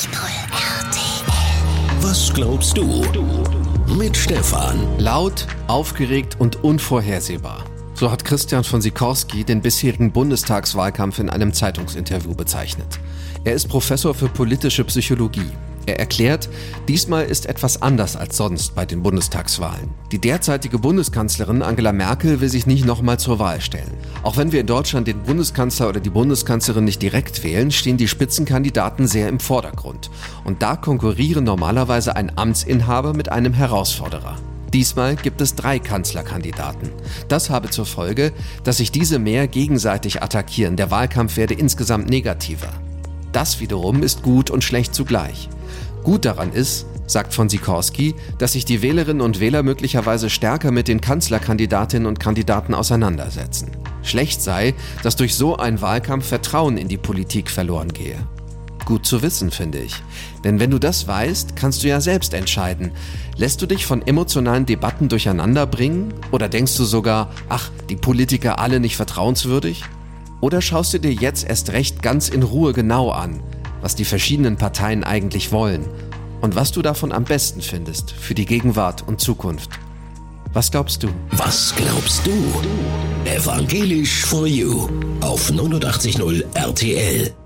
RTL. Was glaubst du? Mit Stefan. Laut, aufgeregt und unvorhersehbar. So hat Christian von Sikorski den bisherigen Bundestagswahlkampf in einem Zeitungsinterview bezeichnet. Er ist Professor für politische Psychologie. Er erklärt, diesmal ist etwas anders als sonst bei den Bundestagswahlen. Die derzeitige Bundeskanzlerin Angela Merkel will sich nicht nochmal zur Wahl stellen. Auch wenn wir in Deutschland den Bundeskanzler oder die Bundeskanzlerin nicht direkt wählen, stehen die Spitzenkandidaten sehr im Vordergrund. Und da konkurrieren normalerweise ein Amtsinhaber mit einem Herausforderer. Diesmal gibt es 3 Kanzlerkandidaten. Das habe zur Folge, dass sich diese mehr gegenseitig attackieren. Der Wahlkampf werde insgesamt negativer. Das wiederum ist gut und schlecht zugleich. Gut daran ist, sagt von Sikorski, dass sich die Wählerinnen und Wähler möglicherweise stärker mit den Kanzlerkandidatinnen und Kandidaten auseinandersetzen. Schlecht sei, dass durch so einen Wahlkampf Vertrauen in die Politik verloren gehe. Gut zu wissen, finde ich. Denn wenn du das weißt, kannst du ja selbst entscheiden. Lässt du dich von emotionalen Debatten durcheinander bringen? Oder denkst du sogar, ach, die Politiker alle nicht vertrauenswürdig? Oder schaust du dir jetzt erst recht ganz in Ruhe genau an, was die verschiedenen Parteien eigentlich wollen und was du davon am besten findest für die Gegenwart und Zukunft? Was glaubst du? Was glaubst du? Evangelisch for You auf 89.0 RTL.